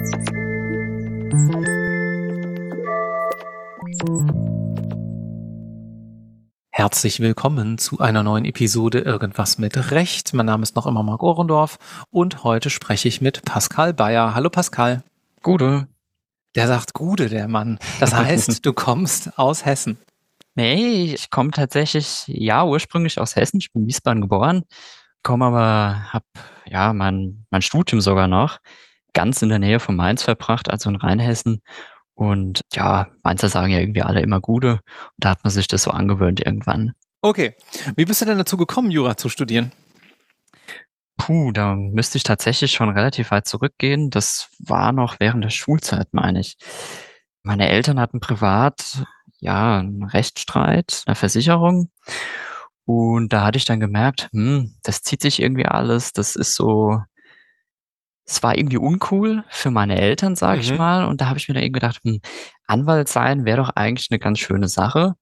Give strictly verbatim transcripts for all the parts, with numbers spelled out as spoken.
Herzlich willkommen zu einer neuen Episode Irgendwas mit Recht. Mein Name ist noch immer Marc Ohrendorf und heute spreche ich mit Pascal Bayer. Hallo Pascal. Gude. Der sagt Gude, der Mann. Das heißt, du kommst aus Hessen. Nee, ich komme tatsächlich, ja, ursprünglich aus Hessen. Ich bin in Wiesbaden geboren, komme aber, hab ja mein, mein Studium sogar noch ganz in der Nähe von Mainz verbracht, also in Rheinhessen. Und ja, Mainzer sagen ja irgendwie alle immer Gude. Und da hat man sich das so angewöhnt irgendwann. Okay. Wie bist du denn dazu gekommen, Jura zu studieren? Puh, da müsste ich tatsächlich schon relativ weit zurückgehen. Das war noch während der Schulzeit, meine ich. Meine Eltern hatten privat, ja, einen Rechtsstreit, eine Versicherung. Und da hatte ich dann gemerkt, hm, das zieht sich irgendwie alles. Das ist so, es war irgendwie uncool für meine Eltern, sag ich Mhm. mal. Und da habe ich mir dann eben gedacht, hm, Anwalt sein wäre doch eigentlich eine ganz schöne Sache.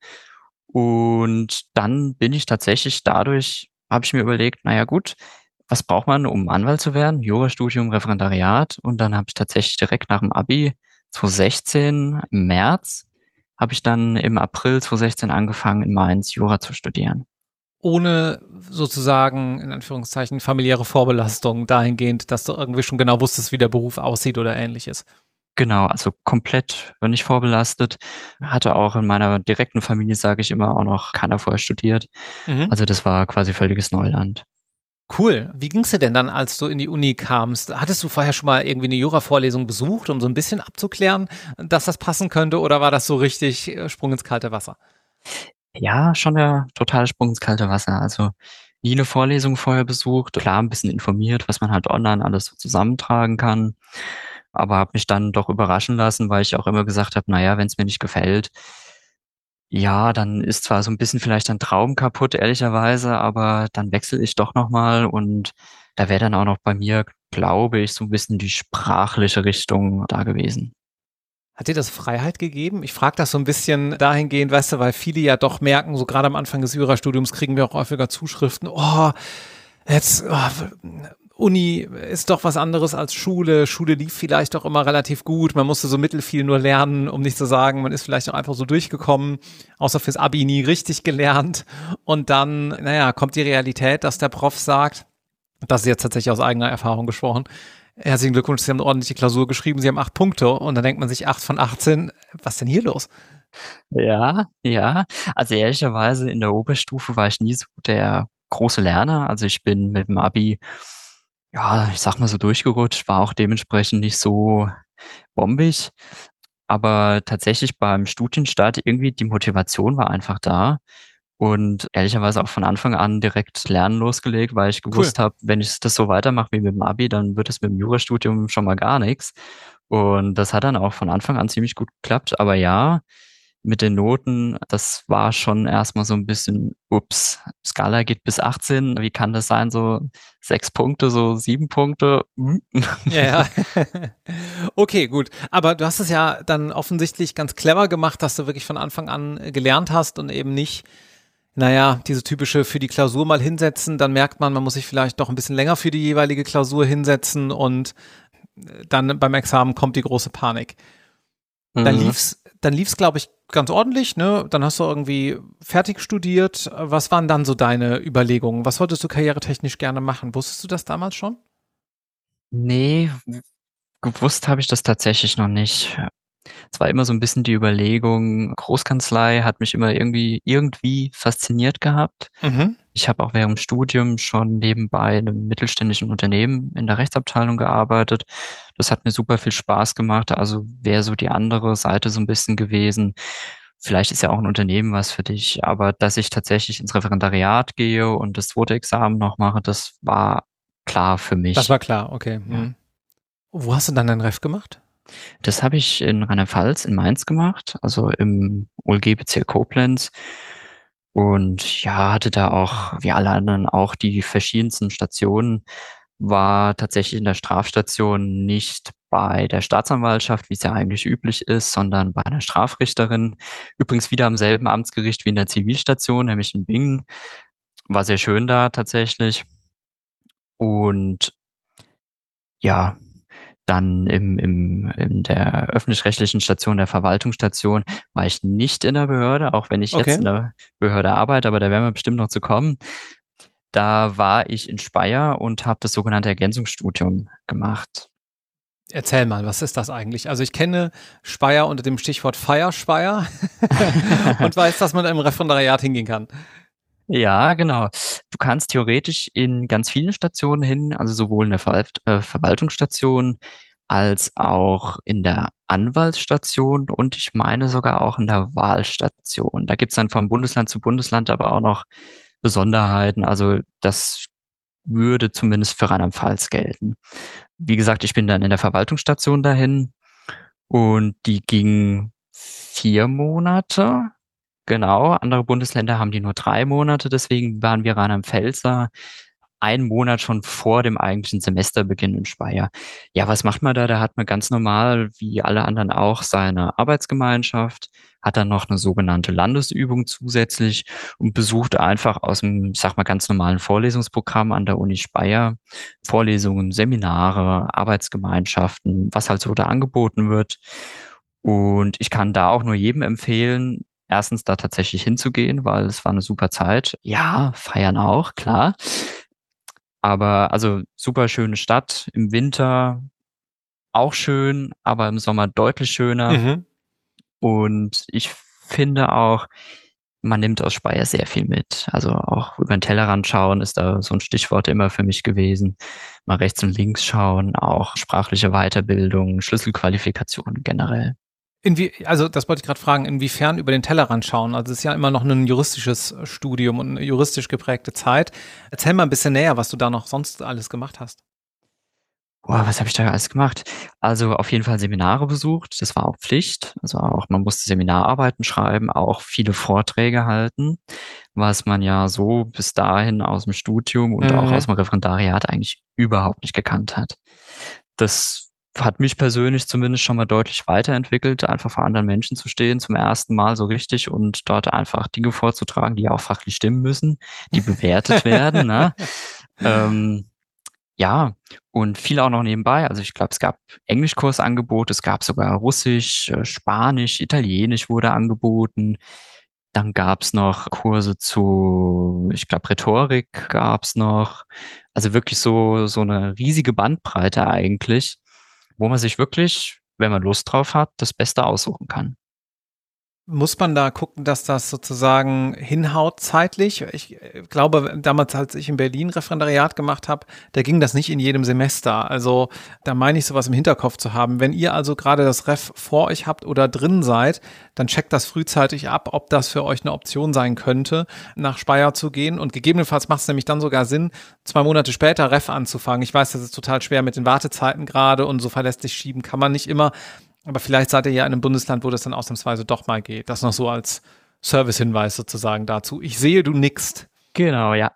Und dann bin ich tatsächlich dadurch, habe ich mir überlegt, naja gut, was braucht man, um Anwalt zu werden? Jurastudium, Referendariat. Und dann habe ich tatsächlich direkt nach dem Abi zwanzig sechzehn im März, habe ich dann im April zwanzig sechzehn angefangen, in Mainz Jura zu studieren. Ohne sozusagen, in Anführungszeichen, familiäre Vorbelastung dahingehend, dass du irgendwie schon genau wusstest, wie der Beruf aussieht oder ähnliches. Genau, also komplett nicht vorbelastet. Hatte auch in meiner direkten Familie, sage ich immer, auch noch keiner vorher studiert. Mhm. Also das war quasi völliges Neuland. Cool. Wie ging's dir denn dann, als du in die Uni kamst? Hattest du vorher schon mal irgendwie eine Jura-Vorlesung besucht, um so ein bisschen abzuklären, dass das passen könnte, oder war das so richtig äh, Sprung ins kalte Wasser? Ja, schon der totale Sprung ins kalte Wasser. Also nie eine Vorlesung vorher besucht, klar ein bisschen informiert, was man halt online alles so zusammentragen kann, aber habe mich dann doch überraschen lassen, weil ich auch immer gesagt habe, naja, wenn es mir nicht gefällt, ja, dann ist zwar so ein bisschen vielleicht ein Traum kaputt, ehrlicherweise, aber dann wechsle ich doch noch mal und da wäre dann auch noch bei mir, glaube ich, so ein bisschen die sprachliche Richtung da gewesen. Hat dir das Freiheit gegeben? Ich frage das so ein bisschen dahingehend, weißt du, weil viele ja doch merken, so gerade am Anfang des Jurastudiums kriegen wir auch häufiger Zuschriften, oh, jetzt, oh, Uni ist doch was anderes als Schule. Schule lief vielleicht doch immer relativ gut. Man musste so mittelfiel nur lernen, um nicht zu sagen, man ist vielleicht auch einfach so durchgekommen, außer fürs Abi nie richtig gelernt. Und dann, naja, kommt die Realität, dass der Prof sagt, das ist jetzt tatsächlich aus eigener Erfahrung gesprochen, herzlichen Glückwunsch, Sie haben eine ordentliche Klausur geschrieben, Sie haben acht Punkte. Und dann denkt man sich, acht von achtzehn, was ist denn hier los? Ja, ja. Also ehrlicherweise in der Oberstufe war ich nie so der große Lerner. Also ich bin mit dem Abi, ja, ich sag mal so durchgerutscht, war auch dementsprechend nicht so bombig. Aber tatsächlich beim Studienstart irgendwie die Motivation war einfach da. Und ehrlicherweise auch von Anfang an direkt lernen losgelegt, weil ich Cool. gewusst habe, wenn ich das so weitermache wie mit dem Abi, dann wird es mit dem Jurastudium schon mal gar nichts. Und das hat dann auch von Anfang an ziemlich gut geklappt. Aber ja, mit den Noten, das war schon erstmal so ein bisschen, ups, Skala geht bis achtzehn, wie kann das sein, so sechs Punkte, so sieben Punkte? Hm. Ja, ja. Okay, gut. Aber du hast es ja dann offensichtlich ganz clever gemacht, dass du wirklich von Anfang an gelernt hast und eben nicht, naja, diese typische für die Klausur mal hinsetzen, dann merkt man, man muss sich vielleicht doch ein bisschen länger für die jeweilige Klausur hinsetzen und dann beim Examen kommt die große Panik. Dann Mhm. lief's, dann lief's, glaube ich, ganz ordentlich, ne? Dann hast du irgendwie fertig studiert. Was waren dann so deine Überlegungen? Was wolltest du karrieretechnisch gerne machen? Wusstest du das damals schon? Nee, gewusst habe ich das tatsächlich noch nicht. Es war immer so ein bisschen die Überlegung, Großkanzlei hat mich immer irgendwie irgendwie fasziniert gehabt. Mhm. Ich habe auch während dem Studium schon nebenbei in einem mittelständischen Unternehmen in der Rechtsabteilung gearbeitet. Das hat mir super viel Spaß gemacht. Also wäre so die andere Seite so ein bisschen gewesen. Vielleicht ist ja auch ein Unternehmen was für dich, aber dass ich tatsächlich ins Referendariat gehe und das zweite Examen noch mache, das war klar für Das mich. war klar, okay. Ja. Mhm. Wo hast du dann dein Ref gemacht? Das habe ich in Rheinland-Pfalz in Mainz gemacht, also im O L G-Bezirk Koblenz. Und ja, hatte da auch, wie alle anderen, auch die verschiedensten Stationen, war tatsächlich in der Strafstation nicht bei der Staatsanwaltschaft, wie es ja eigentlich üblich ist, sondern bei einer Strafrichterin. Übrigens wieder am selben Amtsgericht wie in der Zivilstation, nämlich in Bingen. War sehr schön da tatsächlich. Und ja, Dann im, im, in der öffentlich-rechtlichen Station, der Verwaltungsstation, war ich nicht in der Behörde, auch wenn ich jetzt Okay. in der Behörde arbeite, aber da werden wir bestimmt noch zu kommen. Da war ich in Speyer und habe das sogenannte Ergänzungsstudium gemacht. Erzähl mal, was ist das eigentlich? Also ich kenne Speyer unter dem Stichwort Feierspeyer und weiß, dass man im Referendariat hingehen kann. Ja, genau. Du kannst theoretisch in ganz vielen Stationen hin, also sowohl in der Verwalt äh, Verwaltungsstation als auch in der Anwaltsstation und ich meine sogar auch in der Wahlstation. Da gibt's dann vom Bundesland zu Bundesland aber auch noch Besonderheiten. Also das würde zumindest für Rheinland-Pfalz gelten. Wie gesagt, ich bin dann in der Verwaltungsstation dahin und die ging vier Monate. Genau, andere Bundesländer haben die nur drei Monate, deswegen waren wir Rheinland-Pfälzer einen Monat schon vor dem eigentlichen Semesterbeginn in Speyer. Ja, was macht man da? Da hat man ganz normal, wie alle anderen auch, seine Arbeitsgemeinschaft, hat dann noch eine sogenannte Landesübung zusätzlich und besucht einfach aus dem, sag mal, ganz normalen Vorlesungsprogramm an der Uni Speyer Vorlesungen, Seminare, Arbeitsgemeinschaften, was halt so da angeboten wird. Und ich kann da auch nur jedem empfehlen, erstens da tatsächlich hinzugehen, weil es war eine super Zeit. Ja, feiern auch, klar. Aber also super schöne Stadt, im Winter auch schön, aber im Sommer deutlich schöner. Mhm. Und ich finde auch, man nimmt aus Speyer sehr viel mit. Also auch über den Tellerrand schauen ist da so ein Stichwort immer für mich gewesen. Mal rechts und links schauen, auch sprachliche Weiterbildung, Schlüsselqualifikationen generell. Inwie also das wollte ich gerade fragen, inwiefern über den Tellerrand schauen? Also es ist ja immer noch ein juristisches Studium und eine juristisch geprägte Zeit. Erzähl mal ein bisschen näher, was du da noch sonst alles gemacht hast. Boah, was habe ich da alles gemacht? Also auf jeden Fall Seminare besucht, das war auch Pflicht. Also auch man musste Seminararbeiten schreiben, auch viele Vorträge halten, was man ja so bis dahin aus dem Studium und auch aus Mhm. dem Referendariat eigentlich überhaupt nicht gekannt hat. Das hat mich persönlich zumindest schon mal deutlich weiterentwickelt, einfach vor anderen Menschen zu stehen, zum ersten Mal so richtig und dort einfach Dinge vorzutragen, die auch fachlich stimmen müssen, die bewertet werden, ne? Ähm, ja, und viel auch noch nebenbei. Also ich glaube, es gab Englischkursangebote, es gab sogar Russisch, äh, Spanisch, Italienisch wurde angeboten. Dann gab's noch Kurse zu, ich glaube, Rhetorik gab's noch. Also wirklich so, so eine riesige Bandbreite eigentlich, wo man sich wirklich, wenn man Lust drauf hat, das Beste aussuchen kann. Muss man da gucken, dass das sozusagen hinhaut zeitlich? Ich äh, glaube, damals, als ich in Berlin Referendariat gemacht habe, da ging das nicht in jedem Semester. Also da meine ich sowas im Hinterkopf zu haben. Wenn ihr also gerade das Ref vor euch habt oder drin seid, dann checkt das frühzeitig ab, ob das für euch eine Option sein könnte, nach Speyer zu gehen. Und gegebenenfalls macht es nämlich dann sogar Sinn, zwei Monate später Ref anzufangen. Ich weiß, das ist total schwer mit den Wartezeiten gerade und so verlässlich schieben kann man nicht immer. Aber vielleicht seid ihr ja in einem Bundesland, wo das dann ausnahmsweise doch mal geht. Das noch so als Servicehinweis sozusagen dazu. Ich sehe, du nickst. Genau, ja.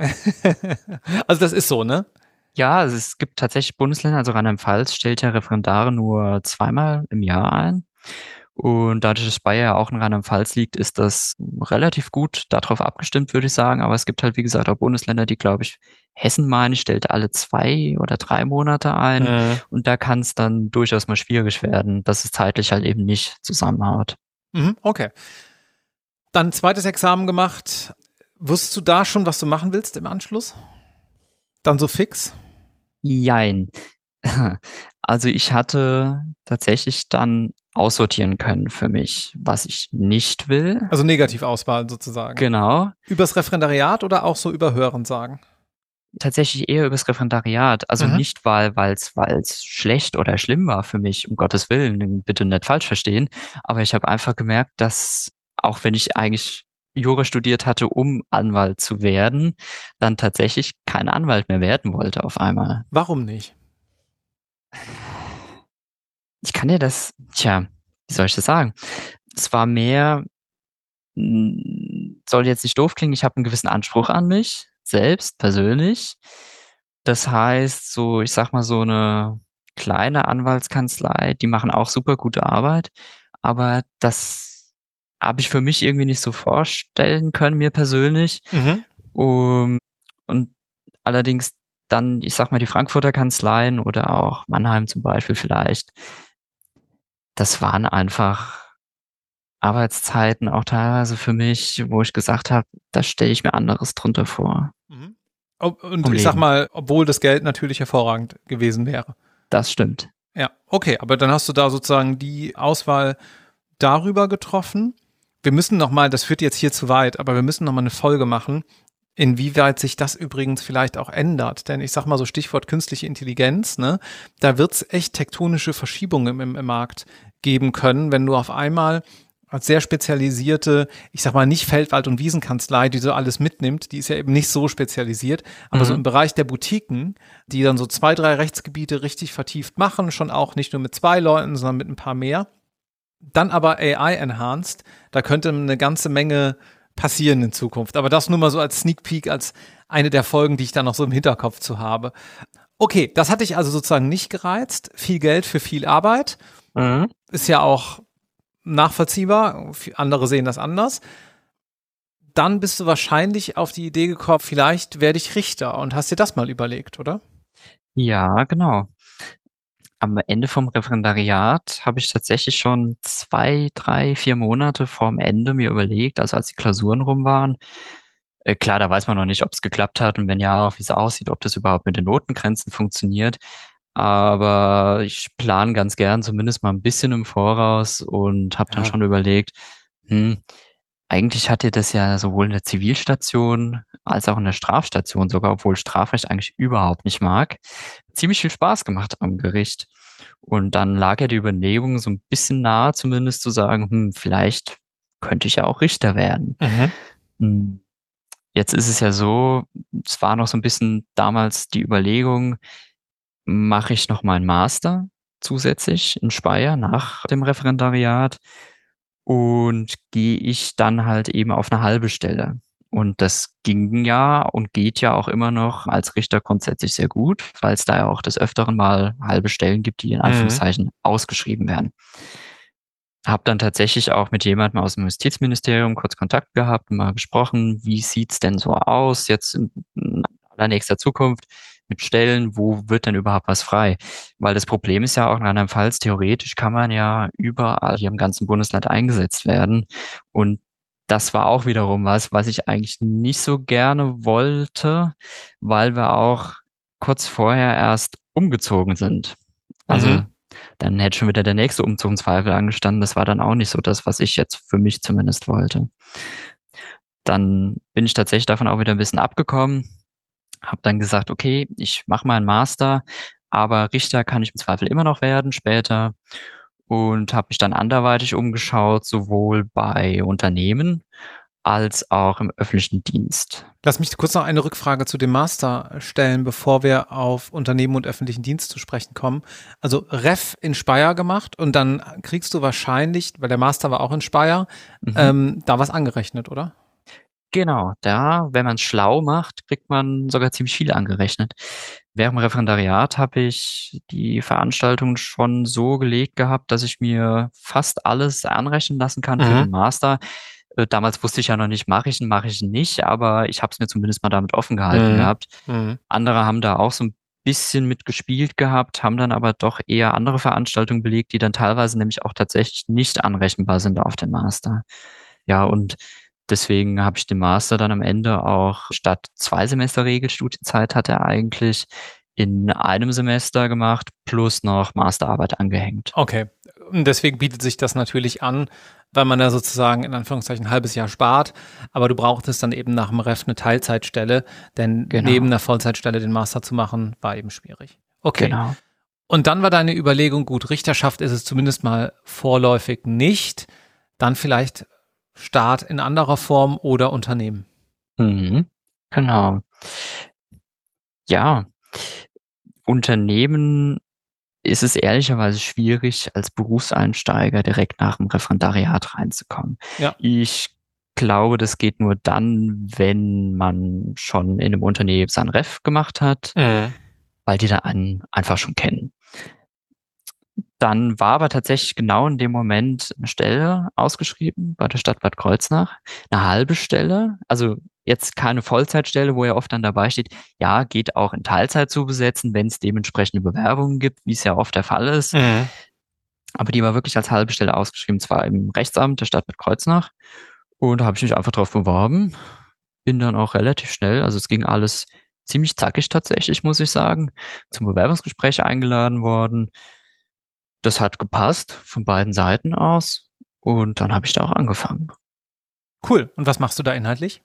Also das ist so, ne? Ja, also es gibt tatsächlich Bundesländer, also Rheinland-Pfalz stellt ja Referendare nur zweimal im Jahr ein. Und dadurch, dass Speyer ja auch in Rheinland-Pfalz liegt, ist das relativ gut darauf abgestimmt, würde ich sagen. Aber es gibt halt, wie gesagt, auch Bundesländer, die, glaube ich, Hessen, meine ich, stellt alle zwei oder drei Monate ein. Mhm. Und da kann es dann durchaus mal schwierig werden, dass es zeitlich halt eben nicht zusammenhaut. Mhm, okay. Dann zweites Examen gemacht. Wusstest du da schon, was du machen willst im Anschluss? Dann so fix? Jein. Also ich hatte tatsächlich dann aussortieren können für mich, was ich nicht will. Also Negativauswahl sozusagen. Genau. Übers Referendariat oder auch so über Hörensagen? Tatsächlich eher übers Referendariat. Also Mhm. nicht, weil weil's weil's schlecht oder schlimm war für mich, um Gottes Willen, bitte nicht falsch verstehen. Aber ich habe einfach gemerkt, dass auch wenn ich eigentlich Jura studiert hatte, um Anwalt zu werden, dann tatsächlich kein Anwalt mehr werden wollte auf einmal. Warum nicht? Ich kann dir das, tja, wie soll ich das sagen? Es war mehr, mm, soll jetzt nicht doof klingen, ich habe einen gewissen Anspruch an mich selbst persönlich. Das heißt, so, ich sag mal, so eine kleine Anwaltskanzlei, die machen auch super gute Arbeit, aber das habe ich für mich irgendwie nicht so vorstellen können, mir persönlich. Mhm. Um, und allerdings dann, ich sag mal, die Frankfurter Kanzleien oder auch Mannheim zum Beispiel vielleicht, das waren einfach Arbeitszeiten auch teilweise für mich, wo ich gesagt habe, da stelle ich mir anderes drunter vor. Mhm. Ob, und Vom ich sag Leben. mal, obwohl das Geld natürlich hervorragend gewesen wäre. Das stimmt. Ja, okay, aber dann hast du da sozusagen die Auswahl darüber getroffen. Wir müssen nochmal, das führt jetzt hier zu weit, aber wir müssen nochmal eine Folge machen, inwieweit sich das übrigens vielleicht auch ändert. Denn ich sag mal so Stichwort künstliche Intelligenz, ne, da wird es echt tektonische Verschiebungen im, im Markt geben können, wenn du auf einmal als sehr spezialisierte, ich sag mal nicht Feldwald- und Wiesenkanzlei, die so alles mitnimmt, die ist ja eben nicht so spezialisiert, aber Mhm. so im Bereich der Boutiquen, die dann so zwei, drei Rechtsgebiete richtig vertieft machen, schon auch nicht nur mit zwei Leuten, sondern mit ein paar mehr, dann aber A I-enhanced, da könnte eine ganze Menge passieren in Zukunft. Aber das nur mal so als Sneak Peek, als eine der Folgen, die ich dann noch so im Hinterkopf zu habe. Okay, das hatte ich also sozusagen nicht gereizt. Viel Geld für viel Arbeit. Mhm. Ist ja auch nachvollziehbar. Andere sehen das anders. Dann bist du wahrscheinlich auf die Idee gekommen, vielleicht werde ich Richter und hast dir das mal überlegt, oder? Ja, genau. Am Ende vom Referendariat habe ich tatsächlich schon zwei, drei, vier Monate vorm Ende mir überlegt, also als die Klausuren rum waren. Äh, klar, da weiß man noch nicht, ob es geklappt hat und wenn ja, auch wie es aussieht, ob das überhaupt mit den Notengrenzen funktioniert. Aber ich plane ganz gern zumindest mal ein bisschen im Voraus und habe dann Ja. schon überlegt, hm, eigentlich hat dir das ja sowohl in der Zivilstation als auch in der Strafstation sogar, obwohl ich Strafrecht eigentlich überhaupt nicht mag, ziemlich viel Spaß gemacht am Gericht. Und dann lag ja die Überlegung so ein bisschen nahe, zumindest zu sagen, hm, vielleicht könnte ich ja auch Richter werden. Mhm. Hm, Jetzt ist es ja so, es war noch so ein bisschen damals die Überlegung, mache ich noch mal 'n Master zusätzlich in Speyer nach dem Referendariat und gehe ich dann halt eben auf eine halbe Stelle. Und das ging ja und geht ja auch immer noch als Richter grundsätzlich sehr gut, weil es da ja auch des Öfteren mal halbe Stellen gibt, die in Mhm. Anführungszeichen ausgeschrieben werden. Habe dann tatsächlich auch mit jemandem aus dem Justizministerium kurz Kontakt gehabt und mal gesprochen, wie sieht's denn so aus jetzt in in allernächster Zukunft mit Stellen, wo wird denn überhaupt was frei? Weil das Problem ist ja auch in Rheinland-Pfalz, theoretisch kann man ja überall hier im ganzen Bundesland eingesetzt werden. Und das war auch wiederum was, was ich eigentlich nicht so gerne wollte, weil wir auch kurz vorher erst umgezogen sind. Also Mhm. dann hätte schon wieder der nächste Umzug im Zweifel angestanden. Das war dann auch nicht so das, was ich jetzt für mich zumindest wollte. Dann bin ich tatsächlich davon auch wieder ein bisschen abgekommen, habe dann gesagt, okay, ich mache mal einen Master, aber Richter kann ich im Zweifel immer noch werden später und habe mich dann anderweitig umgeschaut, sowohl bei Unternehmen als auch im öffentlichen Dienst. Lass mich kurz noch eine Rückfrage zu dem Master stellen, bevor wir auf Unternehmen und öffentlichen Dienst zu sprechen kommen. Also Ref in Speyer gemacht und dann kriegst du wahrscheinlich, weil der Master war auch in Speyer, Mhm. ähm, da was angerechnet, oder? Genau, da, wenn man es schlau macht, kriegt man sogar ziemlich viel angerechnet. Während dem Referendariat habe ich die Veranstaltung schon so gelegt gehabt, dass ich mir fast alles anrechnen lassen kann für Mhm. den Master. Äh, damals wusste ich ja noch nicht, mache ich ihn, mache ich ihn nicht, aber ich habe es mir zumindest mal damit offen gehalten Mhm. gehabt. Mhm. Andere haben da auch so ein bisschen mitgespielt gehabt, haben dann aber doch eher andere Veranstaltungen belegt, die dann teilweise nämlich auch tatsächlich nicht anrechenbar sind auf den Master. Ja, und deswegen habe ich den Master dann am Ende auch statt zwei Semester Regelstudienzeit hat er eigentlich in einem Semester gemacht plus noch Masterarbeit angehängt. Okay. Und deswegen bietet sich das natürlich an, weil man da sozusagen in Anführungszeichen ein halbes Jahr spart. Aber du brauchtest dann eben nach dem Ref eine Teilzeitstelle, denn neben Genau, einer Vollzeitstelle den Master zu machen, war eben schwierig. Okay. genau. Und dann war deine Überlegung, gut, Richterschaft ist es zumindest mal vorläufig nicht. Dann vielleicht Staat in anderer Form oder Unternehmen. Mhm, genau. Ja, Unternehmen ist es ehrlicherweise schwierig, als Berufseinsteiger direkt nach dem Referendariat reinzukommen. Ja. Ich glaube, das geht nur dann, wenn man schon in einem Unternehmen sein Ref gemacht hat, Mhm. weil die da einen einfach schon kennen. Dann war aber tatsächlich genau in dem Moment eine Stelle ausgeschrieben bei der Stadt Bad Kreuznach, eine halbe Stelle. Also jetzt keine Vollzeitstelle, wo ja oft dann dabei steht, ja, geht auch in Teilzeit zu besetzen, wenn es dementsprechende Bewerbungen gibt, wie es ja oft der Fall ist. Mhm. Aber die war wirklich als halbe Stelle ausgeschrieben, zwar im Rechtsamt der Stadt Bad Kreuznach. Und da habe ich mich einfach drauf beworben. Bin dann auch relativ schnell, also es ging alles ziemlich zackig tatsächlich, muss ich sagen, zum Bewerbungsgespräch eingeladen worden. Das hat gepasst von beiden Seiten aus und dann habe ich da auch angefangen. Cool. Und was machst du da inhaltlich?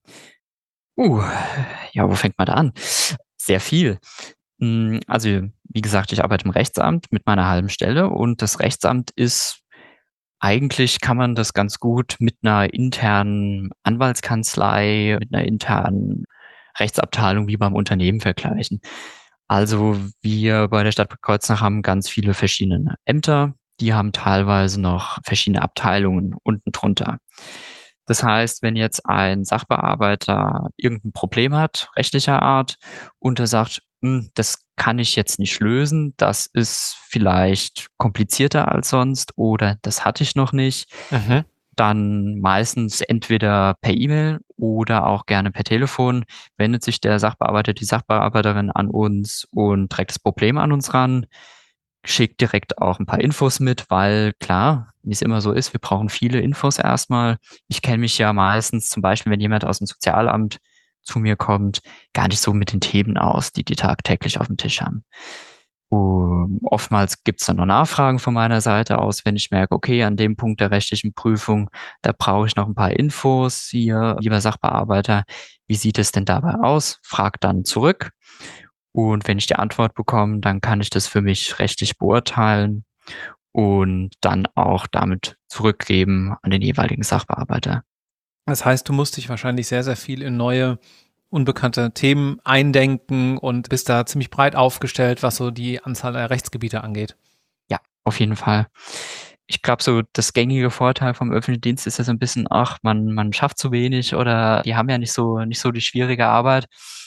Uh, ja, wo fängt man da an? Sehr viel. Hm, also, wie gesagt, ich arbeite im Rechtsamt mit meiner halben Stelle und das Rechtsamt ist eigentlich kann man das ganz gut mit einer internen Anwaltskanzlei, mit einer internen Rechtsabteilung wie beim Unternehmen vergleichen. Also, wir bei der Stadt Bad Kreuznach haben ganz viele verschiedene Ämter, die haben teilweise noch verschiedene Abteilungen unten drunter. Das heißt, wenn jetzt ein Sachbearbeiter irgendein Problem hat, rechtlicher Art, und er sagt: „Hm, das kann ich jetzt nicht lösen, das ist vielleicht komplizierter als sonst oder das hatte ich noch nicht“, Mhm. dann meistens entweder per E-Mail oder auch gerne per Telefon wendet sich der Sachbearbeiter, die Sachbearbeiterin an uns und trägt das Problem an uns ran, schickt direkt auch ein paar Infos mit, weil klar, wie es immer so ist, wir brauchen viele Infos erstmal. Ich kenne mich ja meistens zum Beispiel, wenn jemand aus dem Sozialamt zu mir kommt, gar nicht so mit den Themen aus, die die tagtäglich auf dem Tisch haben. Um, oftmals gibt's dann noch Nachfragen von meiner Seite aus, wenn ich merke, okay, an dem Punkt der rechtlichen Prüfung, da brauche ich noch ein paar Infos. Hier, lieber Sachbearbeiter, wie sieht es denn dabei aus? Frag dann zurück. Und wenn ich die Antwort bekomme, dann kann ich das für mich rechtlich beurteilen und dann auch damit zurückgeben an den jeweiligen Sachbearbeiter. Das heißt, du musst dich wahrscheinlich sehr, sehr viel in neue, unbekannte Themen eindenken und bist da ziemlich breit aufgestellt, was so die Anzahl der Rechtsgebiete angeht. Ja, auf jeden Fall. Ich glaube, so das gängige Vorteil vom öffentlichen Dienst ist ja so ein bisschen, ach, man man schafft zu wenig oder die haben ja nicht so nicht so die schwierige Arbeit.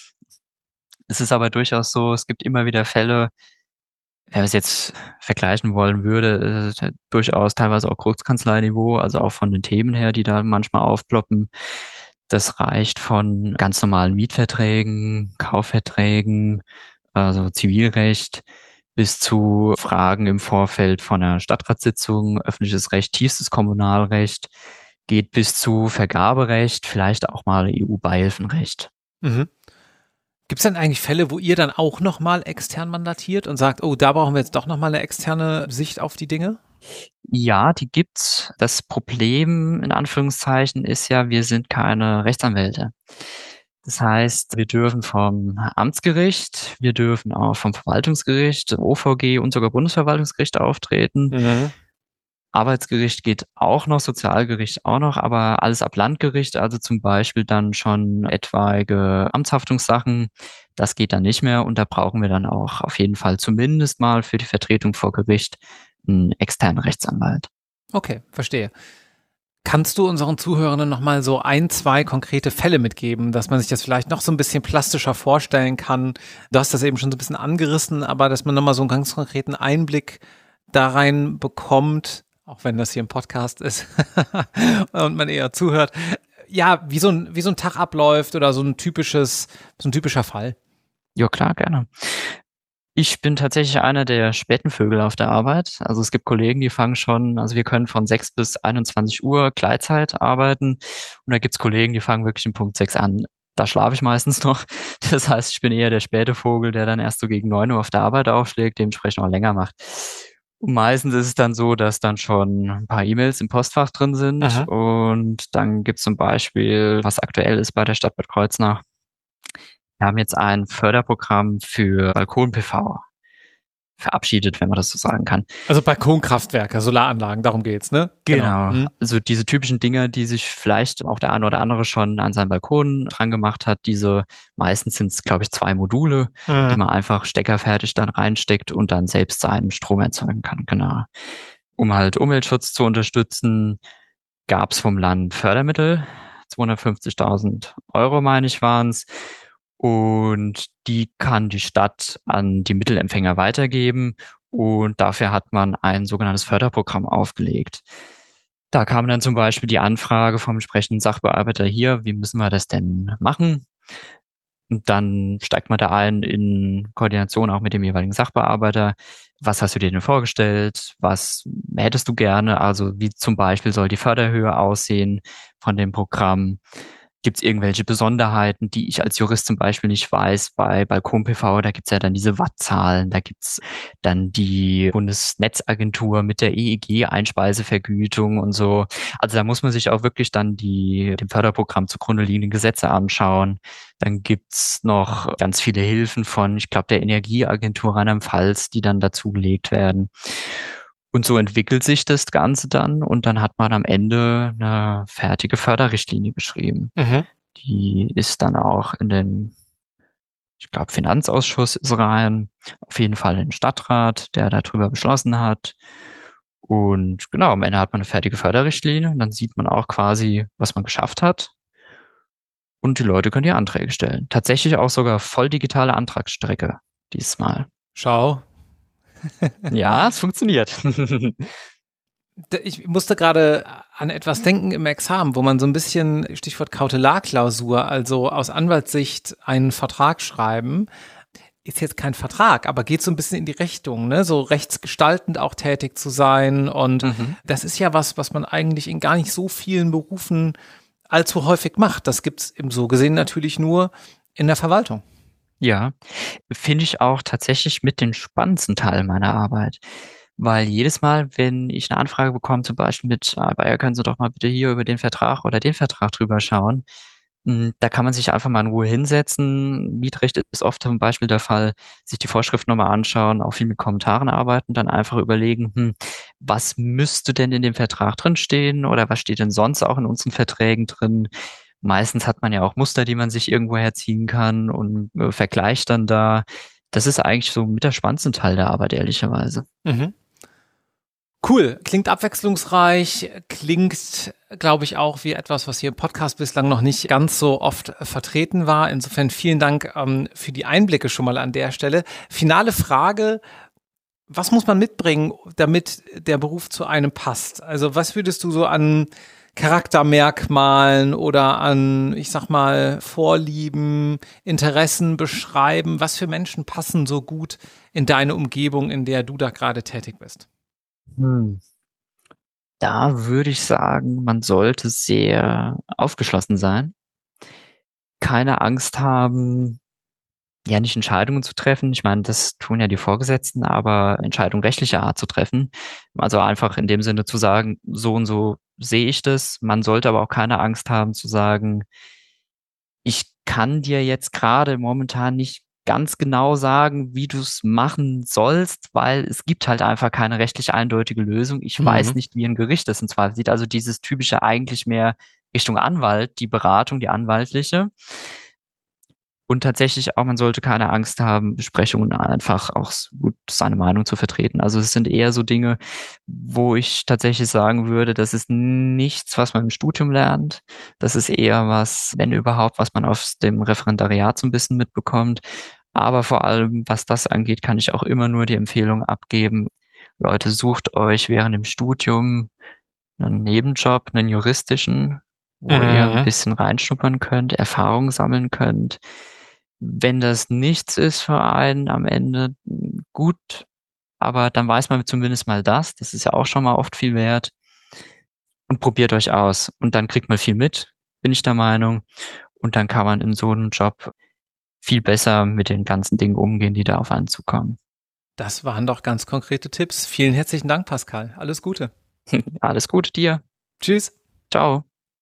Es ist aber durchaus so, es gibt immer wieder Fälle, wenn man es jetzt vergleichen wollen würde, ist es halt durchaus teilweise auch Großkanzleiniveau, also auch von den Themen her, die da manchmal aufploppen. Das reicht von ganz normalen Mietverträgen, Kaufverträgen, also Zivilrecht, bis zu Fragen im Vorfeld von einer Stadtratssitzung, öffentliches Recht, tiefstes Kommunalrecht, geht bis zu Vergaberecht, vielleicht auch mal E U-Beihilfenrecht. Mhm. Gibt es denn eigentlich Fälle, wo ihr dann auch nochmal extern mandatiert und sagt, oh, da brauchen wir jetzt doch nochmal eine externe Sicht auf die Dinge? Ja, die gibt's. Das Problem in Anführungszeichen ist ja, wir sind keine Rechtsanwälte. Das heißt, wir dürfen vom Amtsgericht, wir dürfen auch vom Verwaltungsgericht, O V G und sogar Bundesverwaltungsgericht auftreten. Mhm. Arbeitsgericht geht auch noch, Sozialgericht auch noch, aber alles ab Landgericht, also zum Beispiel dann schon etwaige Amtshaftungssachen, das geht dann nicht mehr und da brauchen wir dann auch auf jeden Fall zumindest mal für die Vertretung vor Gericht einen externen Rechtsanwalt. Okay, verstehe. Kannst du unseren Zuhörenden nochmal so ein, zwei konkrete Fälle mitgeben, dass man sich das vielleicht noch so ein bisschen plastischer vorstellen kann? Du hast das eben schon so ein bisschen angerissen, aber dass man nochmal so einen ganz konkreten Einblick da rein bekommt, auch wenn das hier ein Podcast ist und man eher zuhört. Ja, wie so ein, wie so ein Tag abläuft oder so ein typisches, so ein typischer Fall. Ja, klar, gerne. Ich bin tatsächlich einer der späten Vögel auf der Arbeit. Also es gibt Kollegen, die fangen schon, also wir können von sechs bis einundzwanzig Uhr Gleitzeit arbeiten. Und da gibt's Kollegen, die fangen wirklich um Punkt sechs an. Da schlafe ich meistens noch. Das heißt, ich bin eher der späte Vogel, der dann erst so gegen neun Uhr auf der Arbeit aufschlägt, dementsprechend auch länger macht. Und meistens ist es dann so, dass dann schon ein paar E-Mails im Postfach drin sind. Mhm. Und dann gibt's zum Beispiel, was aktuell ist bei der Stadt Bad Kreuznach, wir haben jetzt ein Förderprogramm für Balkon-P V verabschiedet, wenn man das so sagen kann. Also Balkonkraftwerke, Solaranlagen, darum geht's, ne? Genau. Mhm. Also diese typischen Dinger, die sich vielleicht auch der eine oder andere schon an seinem Balkon dran gemacht hat, diese meistens sind es, glaube ich, zwei Module, Mhm. die man einfach steckerfertig dann reinsteckt und dann selbst seinen Strom erzeugen kann. Genau. Um halt Umweltschutz zu unterstützen, gab es vom Land Fördermittel, zweihundertfünfzigtausend Euro, meine ich, waren es. Und die kann die Stadt an die Da kam dann zum Beispiel die Anfrage vom entsprechenden Sachbearbeiter hier, wie müssen wir das denn machen? Und dann steigt man da ein in Koordination auch mit dem jeweiligen Sachbearbeiter. Was hast du dir denn vorgestellt? Was hättest du gerne? Also wie zum Beispiel soll die Förderhöhe aussehen von dem Programm? Gibt es irgendwelche Besonderheiten, die ich als Jurist zum Beispiel nicht weiß? Bei Balkon-P V, da gibt es ja dann diese Wattzahlen, da gibt es dann die Bundesnetzagentur mit der E E G-Einspeisevergütung und so. Also da muss man sich auch wirklich dann die dem Förderprogramm zugrunde liegenden Gesetze anschauen. Dann gibt's noch ganz viele Hilfen von, ich glaube, der Energieagentur Rheinland-Pfalz, die dann dazugelegt werden. Und so entwickelt sich das Ganze dann und dann hat man am Ende eine fertige Förderrichtlinie geschrieben. Mhm. Die ist dann auch in den, ich glaube, Finanzausschuss ist rein, auf jeden Fall in den Stadtrat, der darüber beschlossen hat. Und genau, am Ende hat man eine fertige Förderrichtlinie und dann sieht man auch quasi, was man geschafft hat. Und die Leute können hier Anträge stellen. Tatsächlich auch sogar voll digitale Antragsstrecke diesmal. Schau. Ja, es funktioniert. Ich musste gerade an etwas denken im Examen, wo man so ein bisschen, Stichwort Kautelarklausur, also aus Anwaltssicht einen Vertrag schreiben, ist jetzt kein Vertrag, aber geht so ein bisschen in die Richtung, ne? So rechtsgestaltend auch tätig zu sein. Und mhm. das ist ja was, was man eigentlich in gar nicht so vielen Berufen allzu häufig macht. Das gibt's im so gesehen natürlich nur in der Verwaltung. Ja, finde ich auch tatsächlich mit den spannendsten Teil meiner Arbeit. Weil jedes Mal, wenn ich eine Anfrage bekomme, zum Beispiel mit, ah, Bayer, können Sie doch mal bitte hier über den Vertrag oder den Vertrag drüber schauen, da kann man sich einfach mal in Ruhe hinsetzen. Mietrecht ist oft zum Beispiel der Fall, sich die Vorschrift nochmal anschauen, auch viel mit Kommentaren arbeiten, dann einfach überlegen, hm, was müsste denn in dem Vertrag drinstehen oder was steht denn sonst auch in unseren Verträgen drin? Meistens hat man ja auch Muster, die man sich irgendwo herziehen kann und äh, vergleicht dann da. Das ist eigentlich so mit der spannendste Teil der Arbeit, ehrlicherweise. Mhm. Cool, klingt abwechslungsreich, klingt, glaube ich, auch wie etwas, was hier im Podcast bislang noch nicht ganz so oft vertreten war. Insofern vielen Dank ähm, für die Einblicke schon mal an der Stelle. Finale Frage, was muss man mitbringen, damit der Beruf zu einem passt? Also was würdest du so an Charaktermerkmalen oder an, ich sag mal, Vorlieben, Interessen beschreiben? Was für Menschen passen so gut in deine Umgebung, in der du da gerade tätig bist? Hm. Da würde ich sagen, man sollte sehr aufgeschlossen sein, keine Angst haben, ja, nicht Entscheidungen zu treffen. Ich meine, das tun ja die Vorgesetzten, aber Entscheidungen rechtlicher Art zu treffen. Also einfach in dem Sinne zu sagen, so und so sehe ich das. Man sollte aber auch keine Angst haben zu sagen, ich kann dir jetzt gerade momentan nicht ganz genau sagen, wie du es machen sollst, weil es gibt halt einfach keine rechtlich eindeutige Lösung. Ich mhm. weiß nicht, wie ein Gericht das in Zweifel sieht. Also dieses typische eigentlich mehr Richtung Anwalt, die Beratung, die anwaltliche. Und tatsächlich auch, man sollte keine Angst haben, Besprechungen einfach auch gut seine Meinung zu vertreten. Also es sind eher so Dinge, wo ich tatsächlich sagen würde, das ist nichts, was man im Studium lernt. Das ist eher was, wenn überhaupt, was man aus dem Referendariat so ein bisschen mitbekommt. Aber vor allem, was das angeht, kann ich auch immer nur die Empfehlung abgeben. Leute, sucht euch während dem Studium einen Nebenjob, einen juristischen, wo mhm. ihr ein bisschen reinschnuppern könnt, Erfahrung sammeln könnt. Wenn das nichts ist für einen am Ende, gut, aber dann weiß man zumindest mal das. Das ist ja auch schon mal oft viel wert. Und probiert euch aus. Und dann kriegt man viel mit, bin ich der Meinung. Und dann kann man in so einem Job viel besser mit den ganzen Dingen umgehen, die da auf einen zukommen. Das waren doch ganz konkrete Tipps. Vielen herzlichen Dank, Pascal. Alles Gute. Alles Gute dir. Tschüss. Ciao.